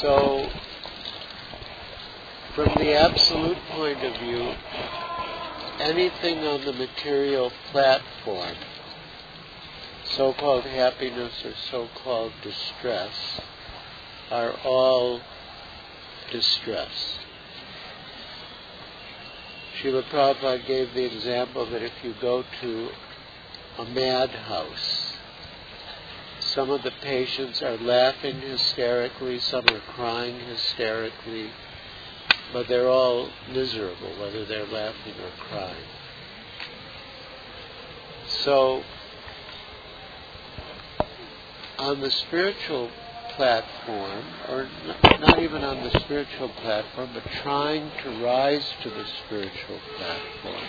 So, from the absolute point of view, anything on the material platform, so-called happiness or so-called distress, are all distress. Srila Prabhupada gave the example that if you go to a madhouse, some of the patients are laughing hysterically, some are crying hysterically, but they're all miserable, whether they're laughing or crying. So, on the spiritual platform, or not even on the spiritual platform, but trying to rise to the spiritual platform,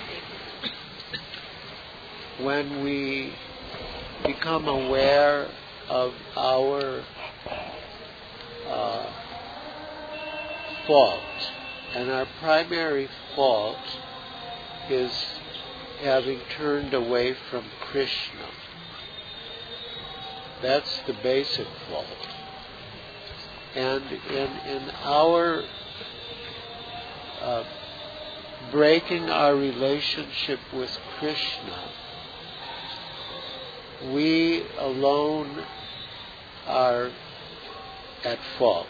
when we become aware of our fault, and our primary fault is having turned away from Krishna. That's the basic fault. And in our breaking our relationship with Krishna, we alone are at fault.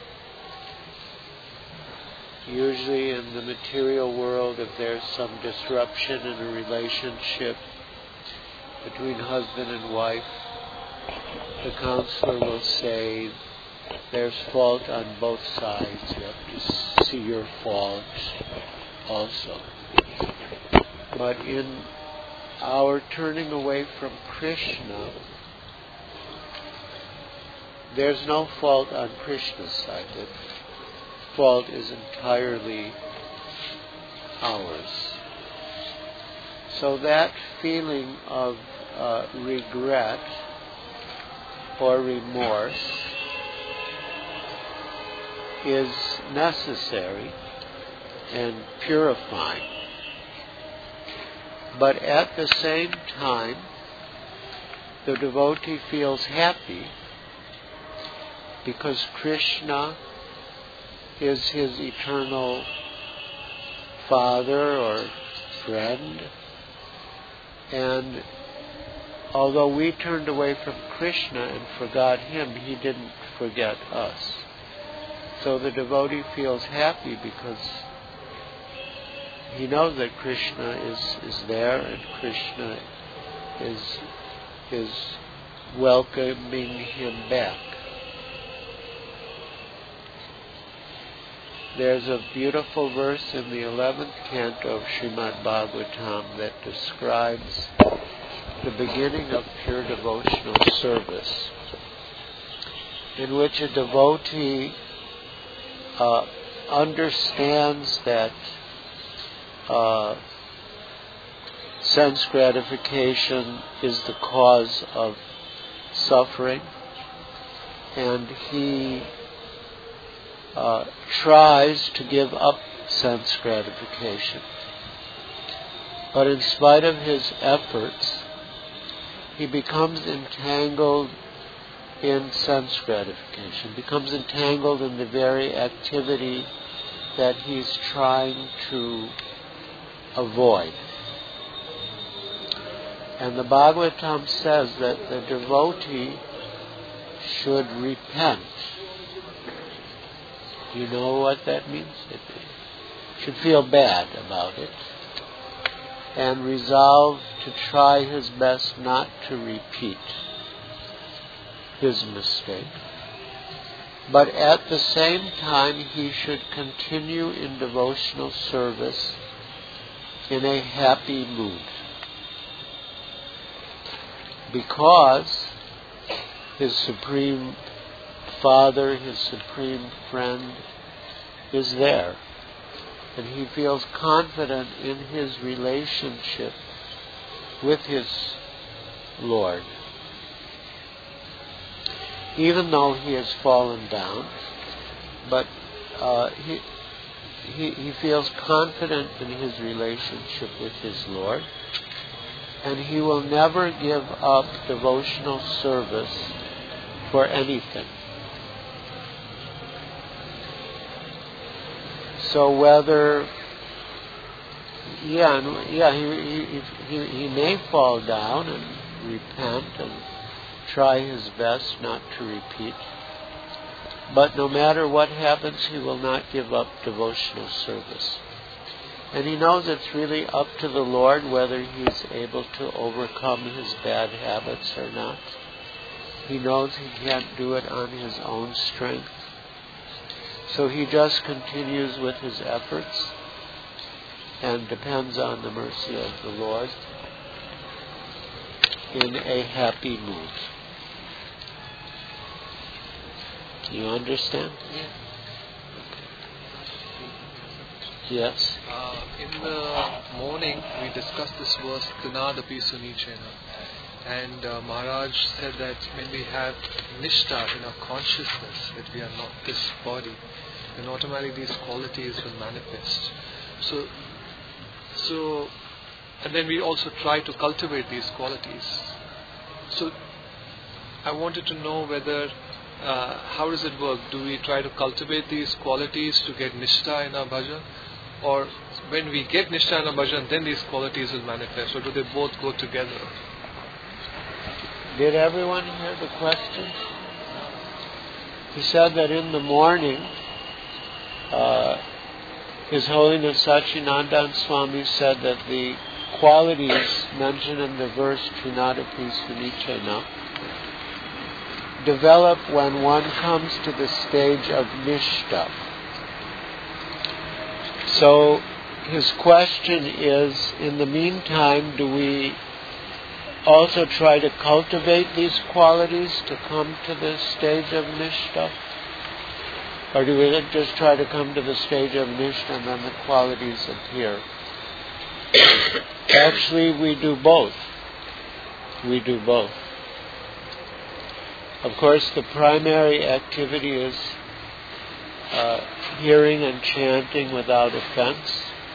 Usually in the material world, if there's some disruption in a relationship between husband and wife, the counselor will say, there's fault on both sides. You have to see your fault also. But in our turning away from Krishna, there's no fault on Krishna's side. The fault is entirely ours. So that feeling of regret or remorse is necessary and purifying. But at the same time, the devotee feels happy because Krishna is his eternal father or friend. And although we turned away from Krishna and forgot him, he didn't forget us. So the devotee feels happy because he knows that Krishna is there and Krishna is welcoming him back. There's a beautiful verse in the 11th canto of Srimad Bhagavatam that describes the beginning of pure devotional service, in which a devotee understands that sense gratification is the cause of suffering, and he tries to give up sense gratification. But in spite of his efforts, he becomes entangled in sense gratification, becomes entangled in the very activity that he's trying to avoid. And the Bhagavatam says that the devotee should repent. You know what that means? It should feel bad about it and resolve to try his best not to repeat his mistake. But at the same time, he should continue in devotional service in a happy mood, because his Supreme Father, his Supreme Friend, is there. And he feels confident in his relationship with his Lord. Even though he has fallen down, but he feels confident in his relationship with his Lord, and he will never give up devotional service for anything. So whether, he may fall down and repent and try his best not to repeat. But no matter what happens, he will not give up devotional service. And he knows it's really up to the Lord whether he's able to overcome his bad habits or not. He knows he can't do it on his own strength. So he just continues with his efforts and depends on the mercy of the Lord in a happy mood. You understand? Yeah. Yes. In the morning, we discussed this verse, Trinadapi Sunichena. And Maharaj said that when we have Nishtha in our consciousness, that we are not this body, then automatically these qualities will manifest. So, and then we also try to cultivate these qualities. So, I wanted to know whether, how does it work? Do we try to cultivate these qualities to get Nishtha in our bhajan? Or when we get Nishtha in our bhajan, then these qualities will manifest? Or do they both go together? Did everyone hear the question? He said that in the morning, His Holiness Sachinandan Swami said that the qualities mentioned in the verse Trinadapi Sunichena develop when one comes to the stage of Nishtha. So his question is, in the meantime, do we also try to cultivate these qualities to come to the stage of Nishtha? Or do we just try to come to the stage of Nishtha and then the qualities appear? Actually, we do both. We do both. Of course, the primary activity is hearing and chanting without offense.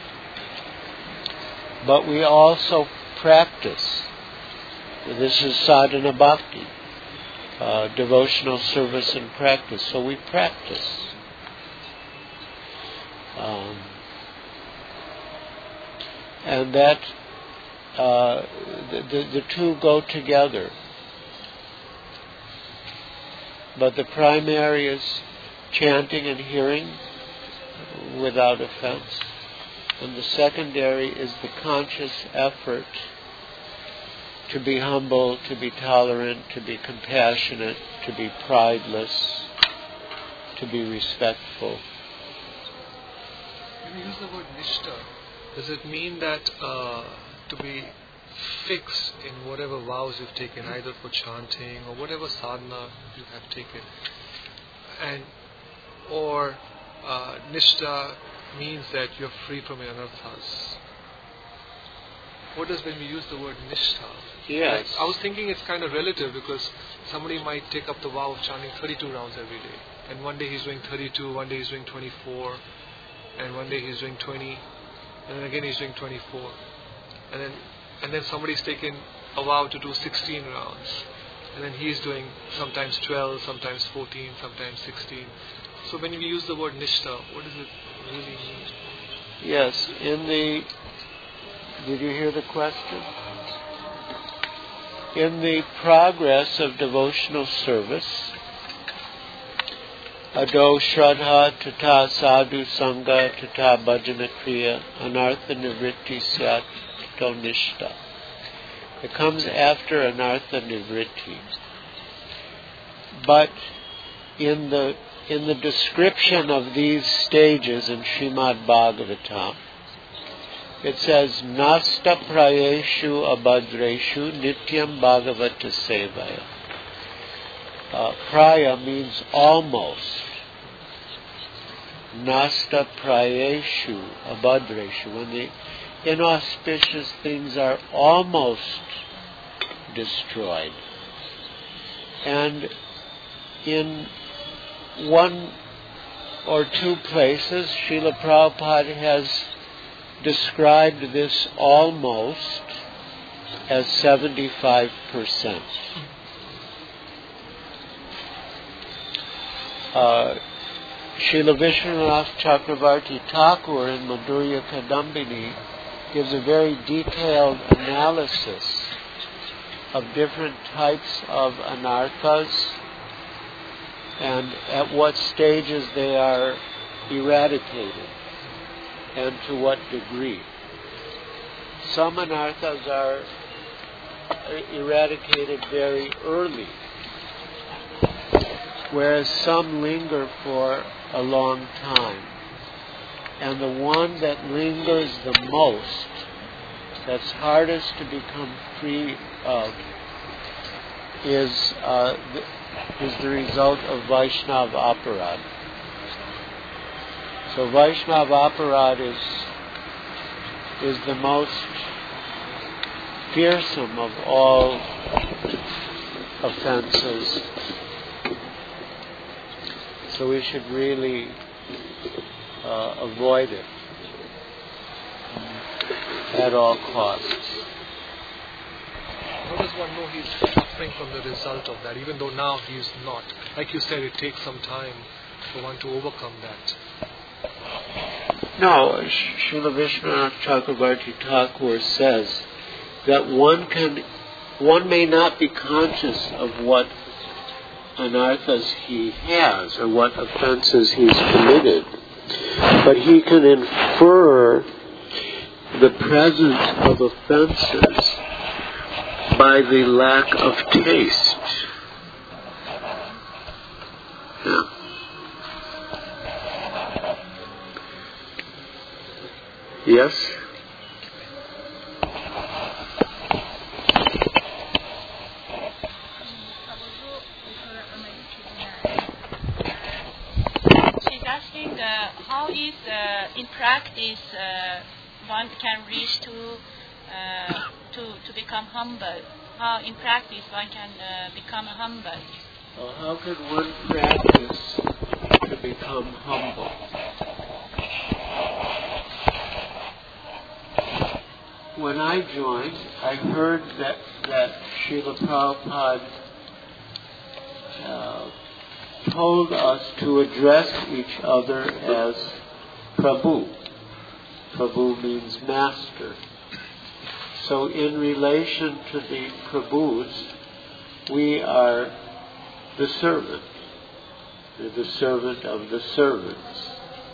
But we also practice. This is sadhana bhakti, devotional service and practice. So we practice. And that the two go together. But the primary is chanting and hearing without offense. And the secondary is the conscious effort to be humble, to be tolerant, to be compassionate, to be prideless, to be respectful. When you use the word Nishtha, does it mean that to be fixed in whatever vows you've taken, either for chanting or whatever sadhana you have taken, or Nishtha means that you're free from your anarthas? What does when we use the word Nishtha? Yes. I was thinking it's kind of relative, because somebody might take up the vow of chanting 32 rounds every day, and one day he's doing 32, one day he's doing 24, and one day he's doing 20, and then again he's doing 24, and then somebody's taken a vow to do 16 rounds, and then he's doing sometimes 12, sometimes 14, sometimes 16. So when we use the word Nishtha, what does it really mean? Yes, did you hear the question? In the progress of devotional service, ado shraddha tata sadhu sangha tata bhajana kriya anartha nivritti syat tato nishtha. It comes after anartha nivritti. But in the description of these stages in Srimad Bhagavatam, it says, Nasta prayeshu abhadreshu nityam bhagavata sevaya. Praya means almost. Nasta prayeshu abhadreshu. When the inauspicious things are almost destroyed. And in one or two places, Srila Prabhupada has described this almost as 75%. Srila Vishwanath Chakravarti Thakur in Madhurya Kadambini gives a very detailed analysis of different types of anarthas and at what stages they are eradicated and to what degree. Some anarthas are eradicated very early, whereas some linger for a long time. And the one that lingers the most, that's hardest to become free of, is the result of Vaishnava aparad. So Vaishnava aparad is the most fearsome of all offenses. So we should really avoid it at all costs. How does one know he's suffering from the result of that, even though now he's not? Like you said, it takes some time for one to overcome that. No, Srila Vishwanath Chakravarti Thakur says that one may not be conscious of what anarthas he has or what offenses he's committed, but he can infer the presence of offenses by the lack of taste. Yeah. Yes? She's asking how is in practice one can reach to become humble. How in practice one can become humble. Well, how can one practice to become humble? When I joined, I heard that Srila Prabhupada told us to address each other as Prabhu. Prabhu means master. So in relation to the Prabhus, we are the servant. We're the servant of the servants.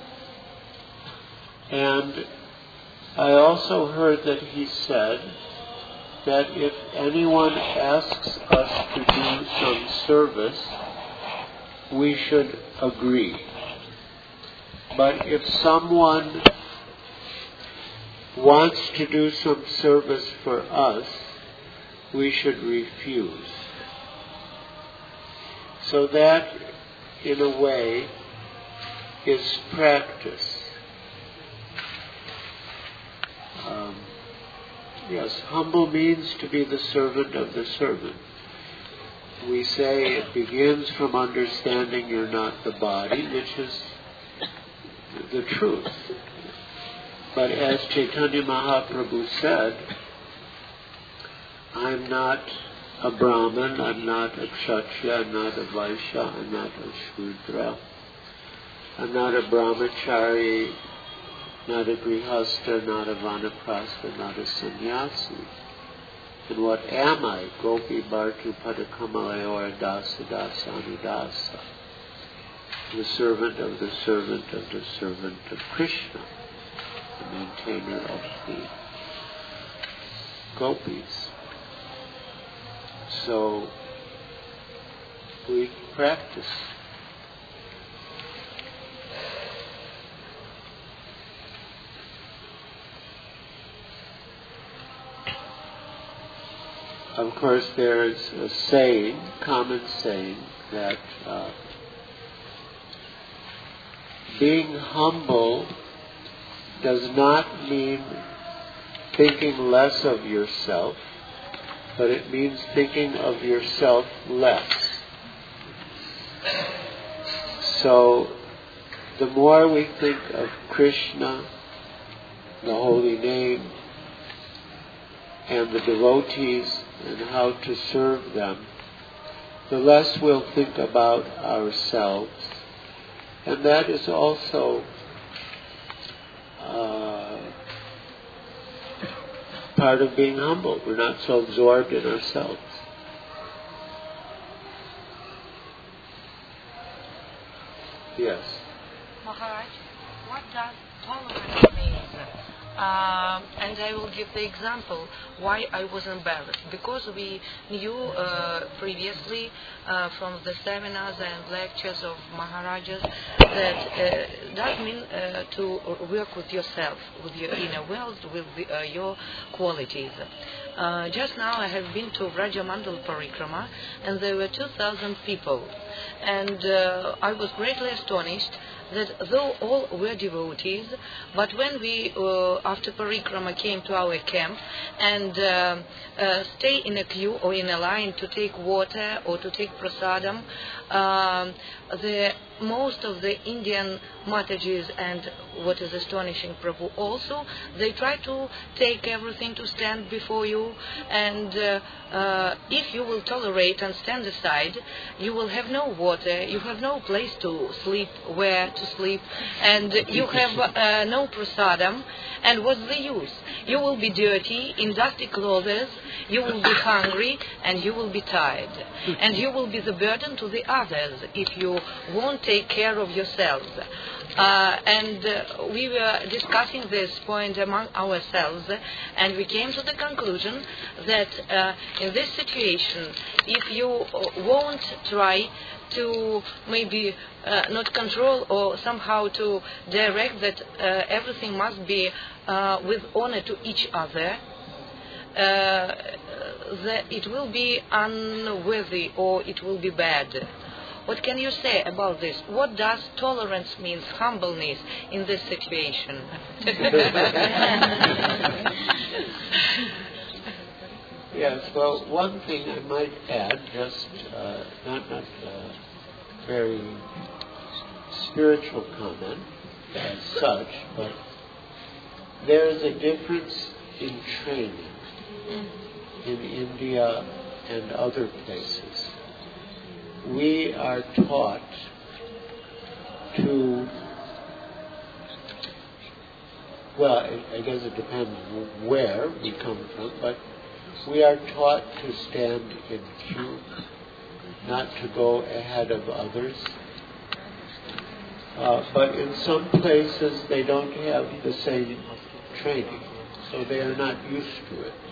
And I also heard that he said that if anyone asks us to do some service, we should agree. But if someone wants to do some service for us, we should refuse. So that, in a way, is practice. Yes, humble means to be the servant of the servant. We say it begins from understanding you're not the body, which is the truth. But as Chaitanya Mahaprabhu said, I'm not a Brahmin, I'm not a Kshatriya, I'm not a Vaishya, I'm not a Shudra. I'm not a Brahmachari, not a Grihastha, not a Vanaprastha, not a Sannyasi. And what am I? Gopi Bhartu Padakamalayora Dasa Dasa Anudasa. The servant of the servant of the servant of Krishna, the maintainer of the gopis. So we practice. Of course, there's a saying, common saying, that being humble does not mean thinking less of yourself, but it means thinking of yourself less. So, the more we think of Krishna, the holy name, and the devotees, and how to serve them, the less we'll think about ourselves, And that is also part of being humble. We're not so absorbed in ourselves. Yes. Maharaj, what does tolerance mean? And I will give the example why I was embarrassed. Because we knew previously from the seminars and lectures of Maharajas that does mean to work with yourself, with your inner world, with your qualities. Just now I have been to Vrajamandal Parikrama and there were 2,000 people. And I was greatly astonished that though all were devotees, but when we, after Parikrama, came to our camp and stay in a queue or in a line to take water or to take prasadam, most of the Indian Matajis and what is astonishing, Prabhu, also, they try to take everything to stand before you, and if you will tolerate and stand aside, you will have no water, you have no place to sleep, where to sleep, and you have no prasadam, and what's the use? You will be dirty, in dusty clothes, you will be hungry, and you will be tired, and you will be the burden to the others if you won't take care of yourselves. And we were discussing this point among ourselves, and we came to the conclusion that in this situation, if you won't try to maybe not control or somehow to direct that everything must be with honor to each other, that it will be unworthy or it will be bad. What can you say about this? What does tolerance mean, humbleness in this situation? Yes, well, one thing I might add, just not very spiritual comment as such, but there is a difference in training in India and other places. We are taught to, well, I guess it depends where we come from, but we are taught to stand in queue, not to go ahead of others. But in some places they don't have the same training, so they are not used to it.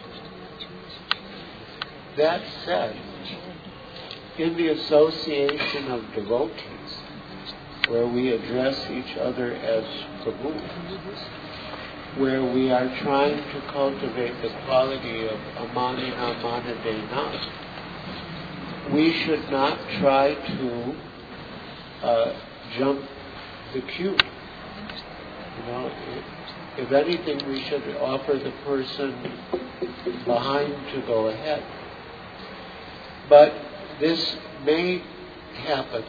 That said, in the association of devotees, where we address each other as Prabhu, where we are trying to cultivate the quality of amanina manadena, we should not try to jump the queue. You know, if anything, we should offer the person behind to go ahead. But this may happen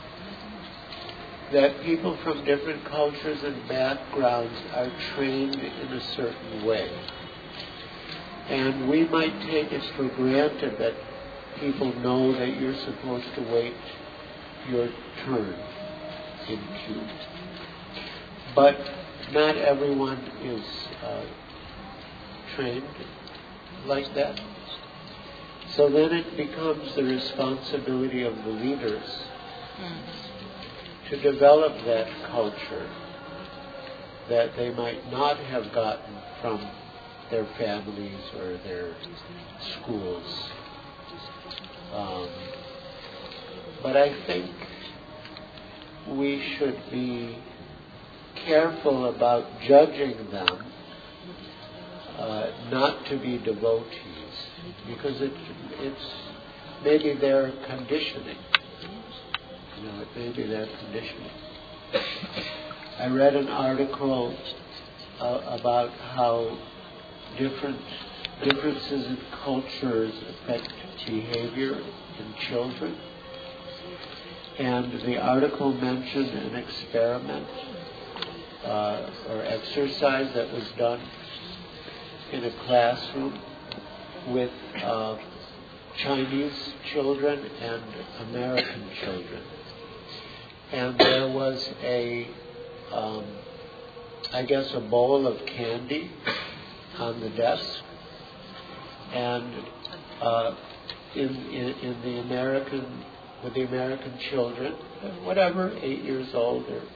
that people from different cultures and backgrounds are trained in a certain way. And we might take it for granted that people know that you're supposed to wait your turn in queue. But not everyone is trained like that. So then it becomes the responsibility of the leaders to develop that culture that they might not have gotten from their families or their schools. But I think we should be careful about judging them not to be devotees, because it's maybe their conditioning. You know, it may be their conditioning. I read an article about how differences in cultures affect behavior in children. And the article mentioned an experiment or exercise that was done in a classroom with Chinese children and American children. and there was a bowl of candy on the desk, and in the American, with the American children, whatever, 8 years old or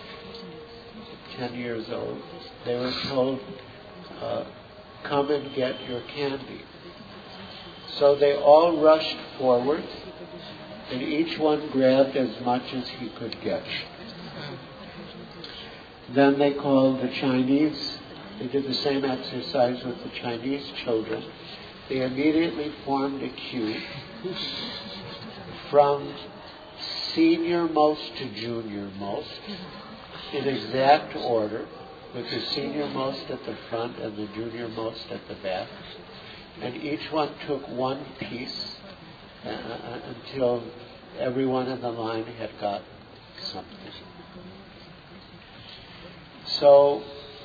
10 years old, they were told, come and get your candy. So they all rushed forward, and each one grabbed as much as he could get. Then they called the Chinese. They did the same exercise with the Chinese children. They immediately formed a queue from senior-most to junior-most in exact order, with the senior-most at the front and the junior-most at the back. And each one took one piece until everyone in the line had got something. So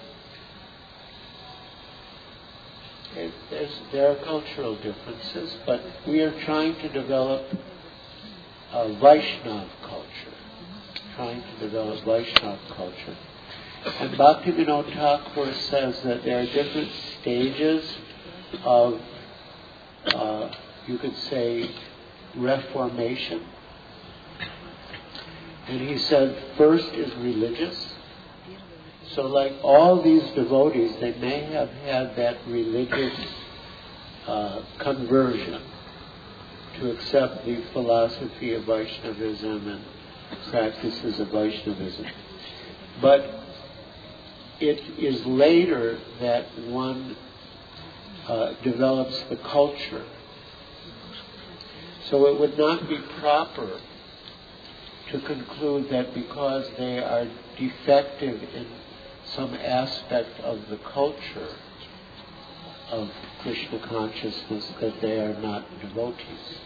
there are cultural differences, but we are trying to develop a Vaishnav culture. And Bhaktivinoda Thakur says that there are different stages of, you could say, reformation. And he said, first is religious. So like all these devotees, they may have had that religious conversion to accept the philosophy of Vaishnavism and practices of Vaishnavism. But it is later that one develops the culture. So it would not be proper to conclude that because they are defective in some aspect of the culture of Krishna consciousness that they are not devotees.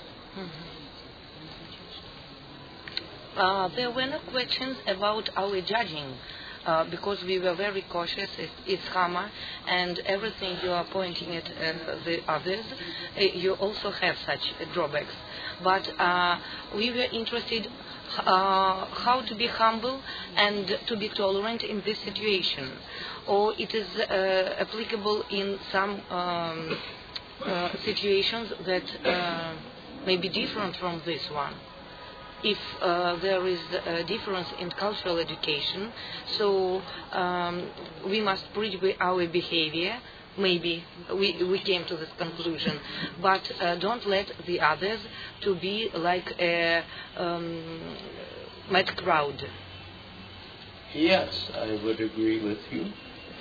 There were no questions about our judging, because we were very cautious. It's karma, and everything you are pointing at the others, you also have such drawbacks. But we were interested how to be humble and to be tolerant in this situation, or it is applicable in some situations that may be different from this one. If there is a difference in cultural education, so we must bridge our behavior. Maybe we came to this conclusion, but don't let the others to be like a mad crowd. Yes, I would agree with you.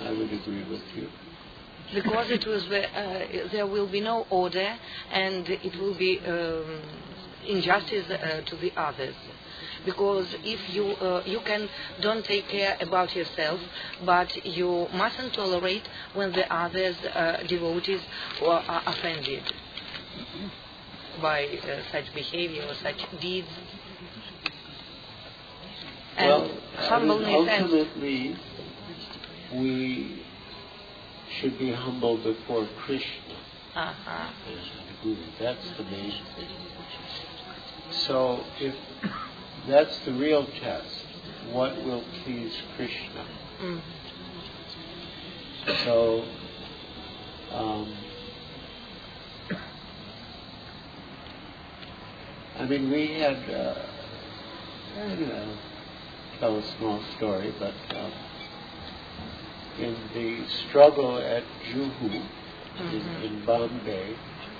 Because it was there will be no order, and it will be injustice to the others. Because if you don't take care about yourself, but you mustn't tolerate when the others devotees are offended by such behavior or such deeds. And humbleness. Ultimately, we should be humble before Krishna and the Guru. That's the main thing. So if that's the real test, what will please Krishna? So we had tell a small story, but in the struggle at Juhu in Bombay,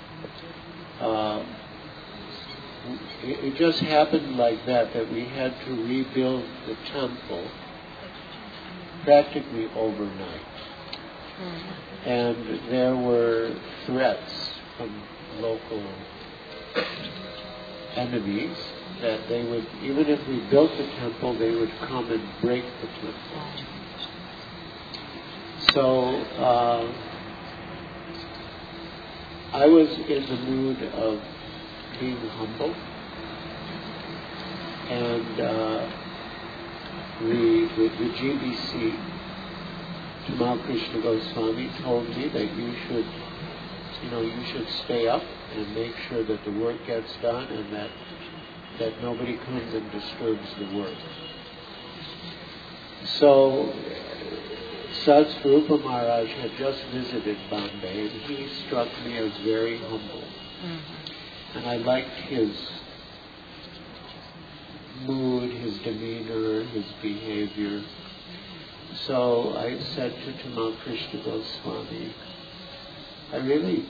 it just happened like that we had to rebuild the temple practically overnight. And there were threats from local enemies that they would, even if we built the temple, they would come and break the temple. So I was in the mood of being humble, and the GBC, Tamal Krishna Goswami, told me that you should stay up and make sure that the work gets done, and that that nobody comes and disturbs the work. So Satsvarupa Maharaj had just visited Bombay, and he struck me as very humble. And I liked his mood, his demeanor, his behavior. So I said to Tamal Krishna Goswami, I really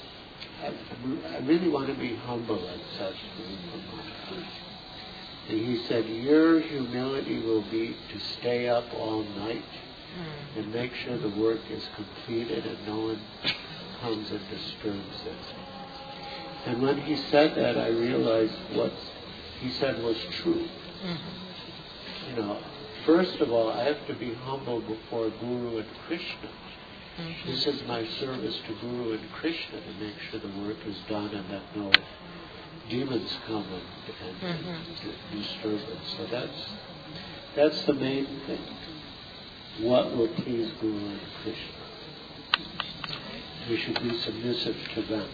want to be humble like Satsvarupa Maharaj. And he said, your humility will be to stay up all night and make sure the work is completed and no one comes and disturbs it. And when he said that, I realized what he said was true. You know, first of all, I have to be humble before Guru and Krishna. This is my service to Guru and Krishna, to make sure the work is done and that no demons come and disturb it. So that's the main thing. What will please Guru and Krishna? We should be submissive to them.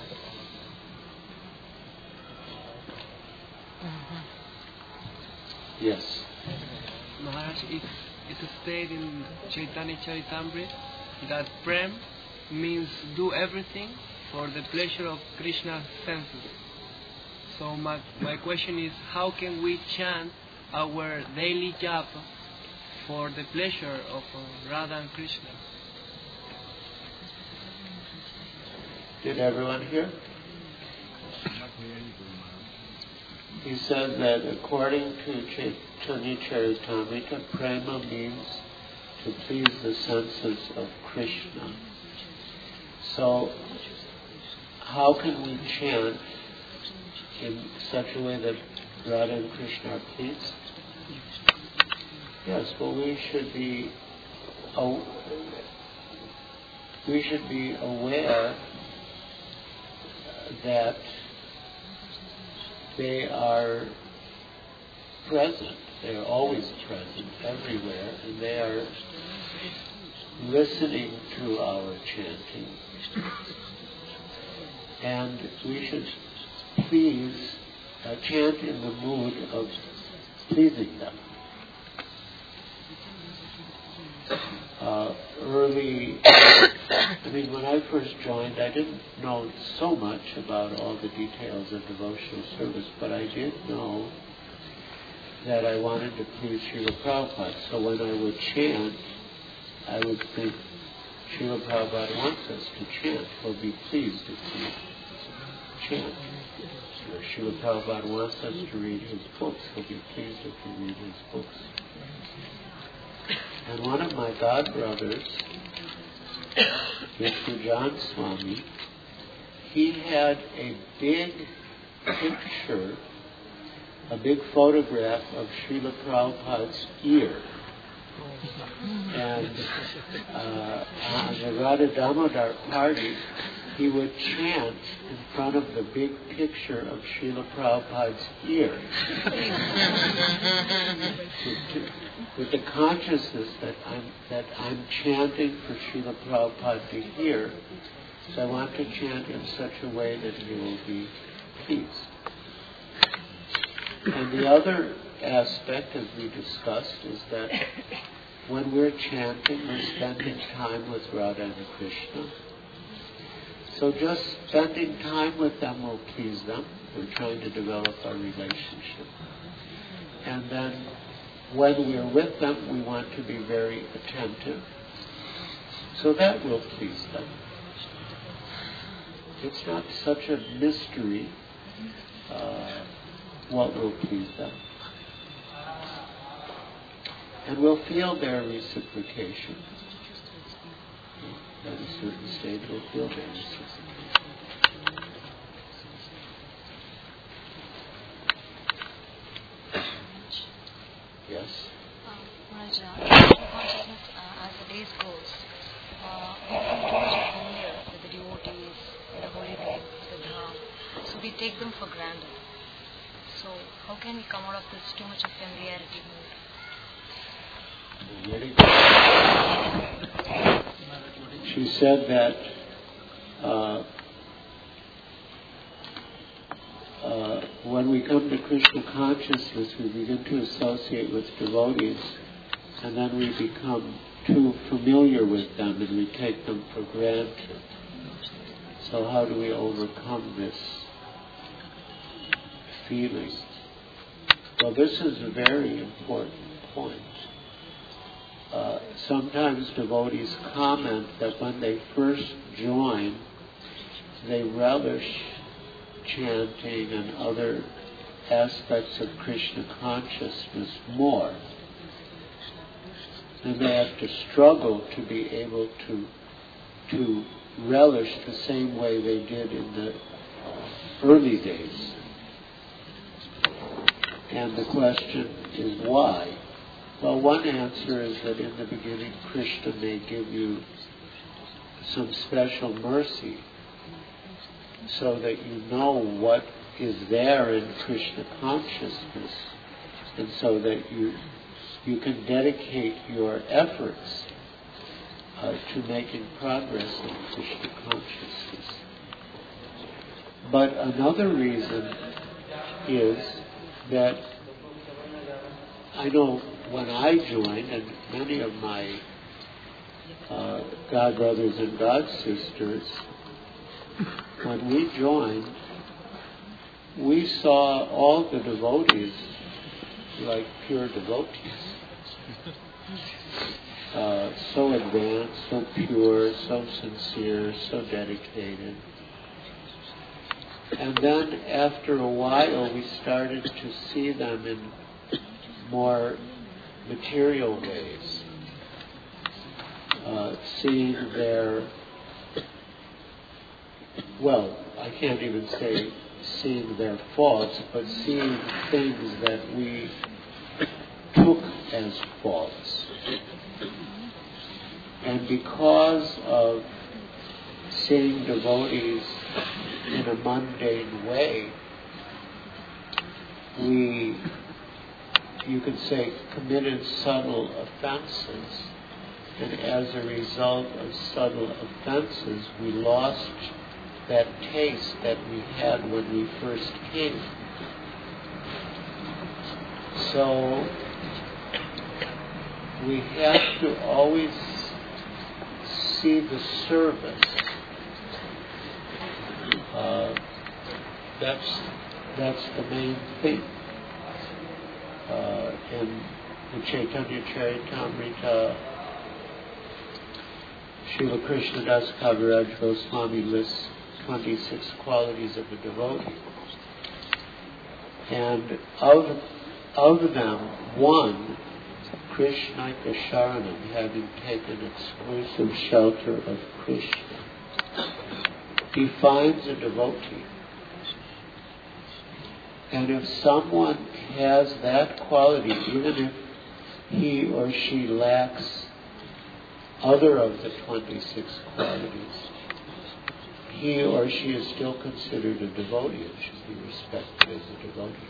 Yes. Maharaj, it is said in Chaitanya Charitamrita that prem means do everything for the pleasure of Krishna's senses. So my question is, how can we chant our daily japa for the pleasure of Radha and Krishna? Did everyone hear? He said that according to Chaitanya Charitamrita, prema means to please the senses of Krishna. So, how can we chant in such a way that Radha and Krishna are pleased? Yes, well, we should be aware that they are present. They are always present everywhere, and they are listening to our chanting. And we should chant in the mood of pleasing them. When I first joined, I didn't know so much about all the details of devotional service, but I did know that I wanted to please Srila Prabhupada. So when I would chant, I would think, Srila Prabhupada wants us to chant. He'll be pleased if we chant. Or Srila Prabhupada wants us to read his books. He'll be pleased if we read his books. And one of my godbrothers, Mr. John Swami, he had a big picture, a big photograph of Srila Prabhupada's ear. And on the Radha Damodar party, he would chant in front of the big picture of Srila Prabhupada's ear. With the consciousness that I'm chanting for Srila Prabhupada to hear, so I want to chant in such a way that he will be pleased. And the other aspect, as we discussed, is that when we're chanting, we're spending time with Radha and Krishna. So just spending time with them will please them. We're trying to develop our relationship. And then when we're with them, we want to be very attentive. So that will please them. It's not such a mystery what will please them. And we'll feel their reciprocation. At a certain stage, we'll feel their reciprocation. Yes? Consciousness, as the days goes, we become too much familiar with the devotees, the holy names, the dham. So we take them for granted. So how can we come out of this too much of familiarity mood? She said that when when we come to Krishna consciousness, we begin to associate with devotees, and then we become too familiar with them and we take them for granted. So how do we overcome this feeling? Well, this is a very important point. Sometimes devotees comment that when they first join, they relish chanting and other aspects of Krishna consciousness more. And they have to struggle to be able to relish the same way they did in the early days. And the question is why? Well, one answer is that in the beginning Krishna may give you some special mercy so that you know what is there in Krishna consciousness, and so that you can dedicate your efforts to making progress in Krishna consciousness. But another reason is that I know when I joined, and many of my God brothers and God sisters, when we joined, we saw all the devotees like pure devotees. So advanced, so pure, so sincere, so dedicated. And then after a while we started to see them in more material ways, seeing their, well, I can't even say seeing their faults, but seeing things that we took as faults. And because of seeing devotees in a mundane way, we, you could say, committed subtle offenses. And as a result of subtle offenses, we lost that taste that we had when we first came. So we have to always see the service. That's the main thing. In the Chaitanya Charitamrita, Srila Krishnadas Kaviraj Goswami lists 26 qualities of a devotee. And of them, one, Krishnaika Sharanam, having taken exclusive shelter of Krishna, defines a devotee. And if someone has that quality, even if he or she lacks other of the 26 qualities, he or she is still considered a devotee and should be respected as a devotee.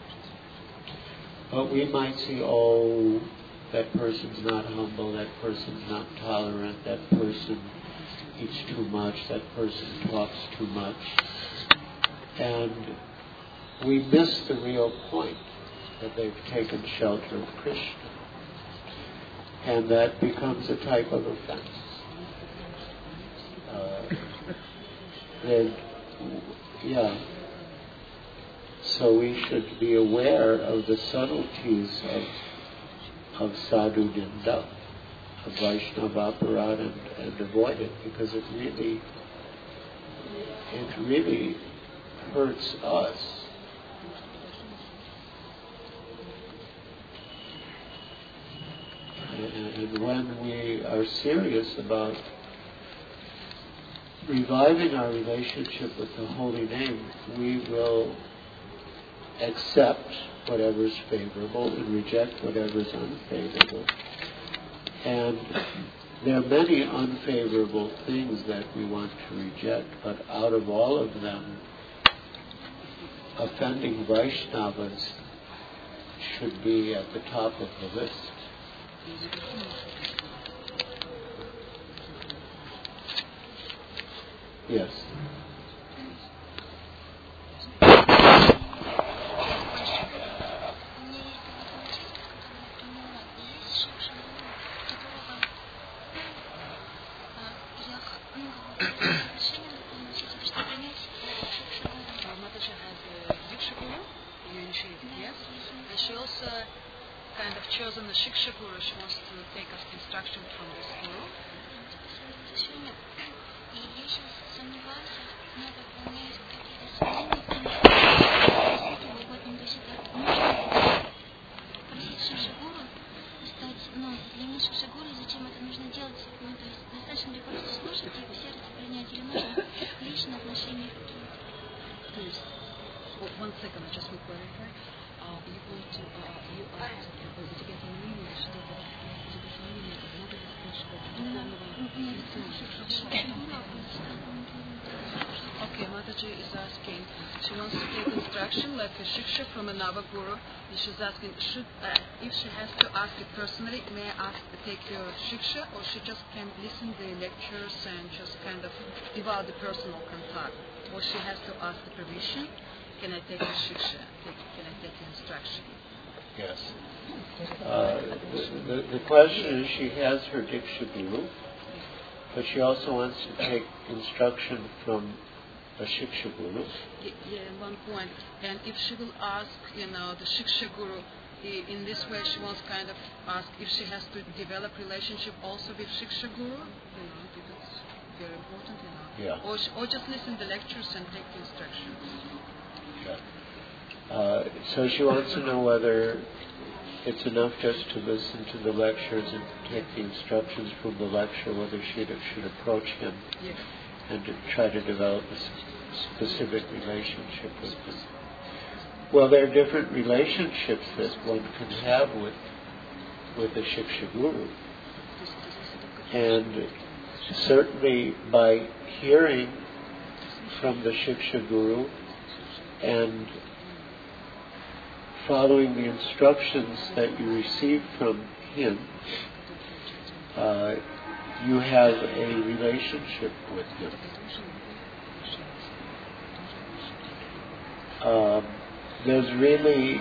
But we might see, oh, that person's not humble, that person's not tolerant, that person eats too much, that person talks too much. And we miss the real point, that they've taken shelter of Krishna. And that becomes a type of offense. So we should be aware of the subtleties of sadhu ninda, of Vaishnava aparadha, and avoid it, because it really hurts us. And when we are serious about reviving our relationship with the Holy Name, we will accept whatever is favorable and reject whatever is unfavorable. And there are many unfavorable things that we want to reject, but out of all of them, offending Vaishnavas should be at the top of the list. Yes. Mataji had Diksha Guru, you initiated, yes? And she also kind of chosen the Shiksha Guru. She wants to take us instruction from this Guru. Для наших же гуру зачем это нужно делать? То есть достаточно ли просто слушать и в сердце принять, или нужно личные отношения какие-то? One second, I just will clarify. You want to, you asked, у тебя сомнения, что у тебя сомнения, надо ли спрашивать Okay, Mataji is asking, she wants to take instruction like a shiksha from another guru. And she's asking, if she has to ask it personally, may I ask to take your shiksha, or she just can listen the lectures and just kind of develop the personal contact? Or she has to ask the permission, can I take the shiksha, can I take the instruction? Yes. The question is, she has her Diksha Guru, but she also wants to take instruction from a Shiksha Guru. Yeah, one point. And if she will ask, the Shiksha Guru, in this way she wants kind of ask if she has to develop relationship also with Shiksha Guru, because it's very important, Yeah. Or just listen to the lectures and take the instructions. Yeah. So she wants to know whether it's enough just to listen to the lectures and take the instructions from the lecture, whether she should approach him and to try to develop a specific relationship with him. Well, there are different relationships that one can have with a Shiksha Guru. And certainly by hearing from the Shiksha Guru and following the instructions that you receive from him, you have a relationship with him. There's really,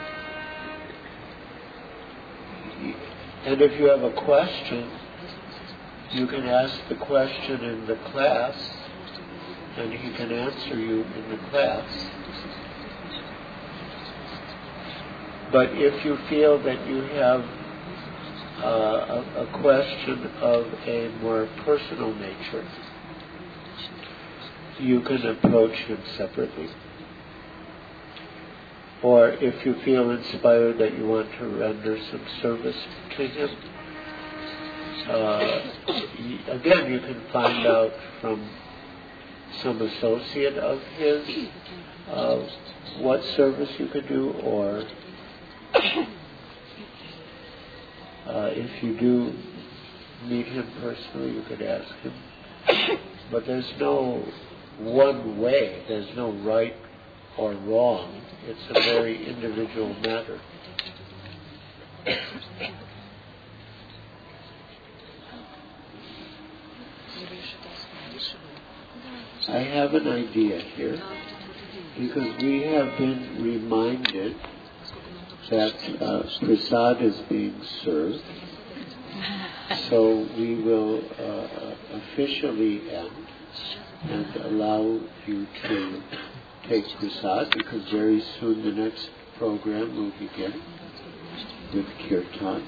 and if you have a question, you can ask the question in the class, and he can answer you in the class. But if you feel that you have a question of a more personal nature, you can approach him separately. Or if you feel inspired that you want to render some service to him, again, you can find out from some associate of his what service you could do, or if you do meet him personally, you could ask him. But there's no one way, there's no right or wrong. It's a very individual matter. I have an idea here, because we have been reminded that prasad is being served, so we will officially end and allow you to take prasad, because very soon the next program will begin with kirtan.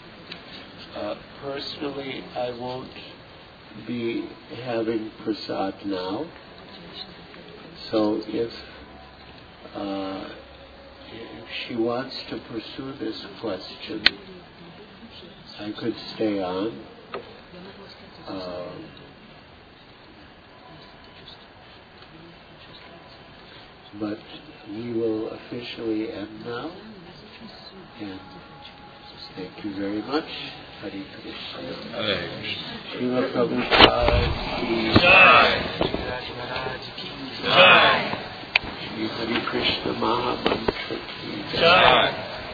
Personally, I won't be having prasad now, so if she wants to pursue this question, I could stay on. But we will officially end now. And thank you very much. Hare Krishna. Hare Krishna. Srila Prabhupada ki Jai. Shri Hare Krishna Mahamantra ki Jai.